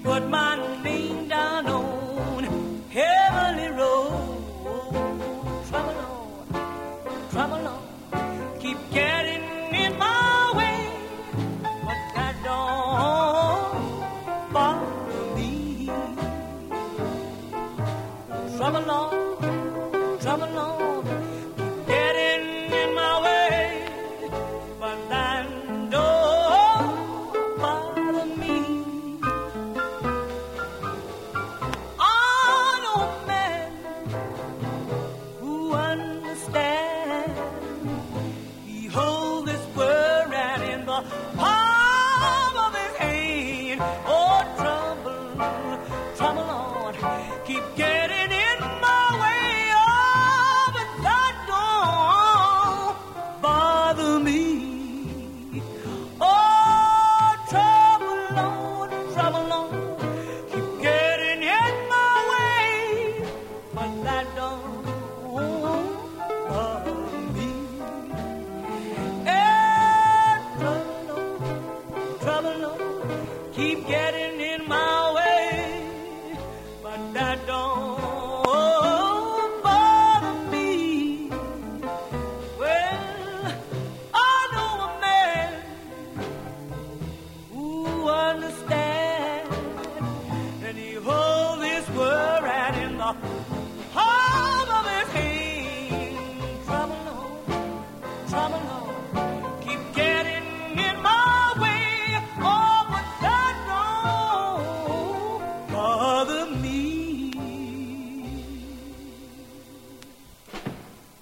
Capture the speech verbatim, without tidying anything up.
put my name down on heavenly road. Trouble on, trouble on, keep getting in my way, but that don't bother me. Trouble on, trouble on, keep getting in my way, but that don't bother me. I know a man who understands. He holds this world right in the palm of his hand. Oh, trouble, trouble on, keep getting in my way. Oh, but that don't bother me. Oh, trouble on, trouble on, keep getting in my way, but that don't bother me. Eh, trouble on, trouble on, keep getting in my way, but that don't bother me. Well, I know a man who understands, and he holds this world right in the